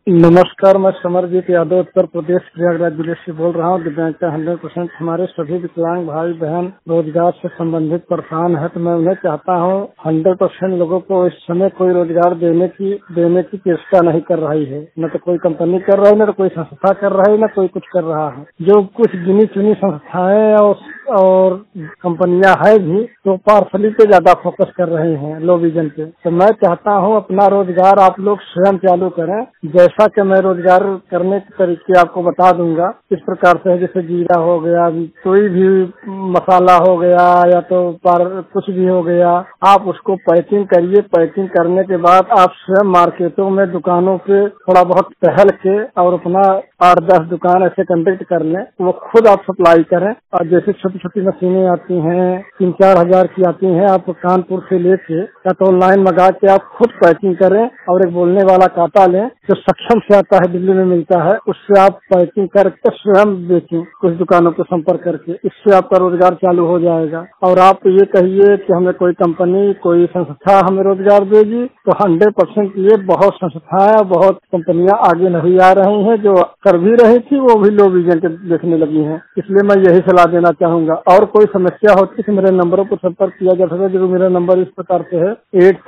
नमस्कार, मैं समरजीत यादव उत्तर प्रदेश प्रयागराज जिले से बोल रहा हूँ। दिव्यांग का 100% हमारे सभी विकलांग भाई बहन रोजगार से संबंधित परेशान है, तो मैं उन्हें चाहता हूँ 100% लोगों को इस समय कोई रोजगार देने की चेष्टा नहीं कर रही है। न तो कोई कंपनी कर रही है, न तो कोई संस्था कर रही है, न कोई कुछ कर रहा है। जो कुछ गिनी चुनी संस्थाएं और कंपनियां है भी तो पार्सली पे ज्यादा फोकस कर रहे हैं, लो विजन पे। तो मैं चाहता हूँ अपना रोजगार आप लोग स्वयं चालू करें। जैसा कि मैं रोजगार करने के तरीके आपको बता दूंगा। इस प्रकार से जैसे जीरा हो गया, कोई भी मसाला हो गया या तो कुछ भी हो गया, आप उसको पैकिंग करिए। पैकिंग करने के बाद आप स्वयं मार्केटों में दुकानों पे थोड़ा बहुत टहल के और अपना 8-10 दुकान ऐसे कंडक्ट कर लें, वो खुद आप सप्लाई करें। और जैसे छोटी छोटी मशीनें आती हैं 3-4 हजार की आती हैं, आप कानपुर से लेके या तो ऑनलाइन मंगा के आप खुद पैकिंग करें और एक बोलने वाला कांटा लें जो सक्षम से आता है, दिल्ली में मिलता है, उससे आप पैकिंग करके स्वयं बेचें कुछ दुकानों को संपर्क करके। इससे आपका रोजगार चालू हो जाएगा। और आप ये कहिए कि हमें कोई कंपनी कोई संस्था हमें रोजगार देगी, तो 100% ये बहुत संस्थाएं बहुत कंपनियां आगे नहीं आ रही हैं। जो कर भी रही थी वो भी लो विजन के देखने लगी हैं। इसलिए मैं यही सलाह देना चाहूंगा। और कोई समस्या होती तो मेरे नंबरों पर संपर्क किया जा सकता है। जो मेरा नंबर इस प्रकार से है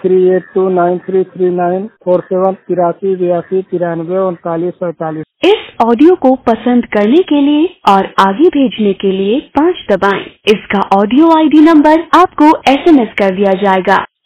8382933947 8382933947। इस ऑडियो को पसंद करने के लिए और आगे भेजने के लिए 5 दबाएं। इसका ऑडियो ID नंबर आपको SMS कर दिया जाएगा।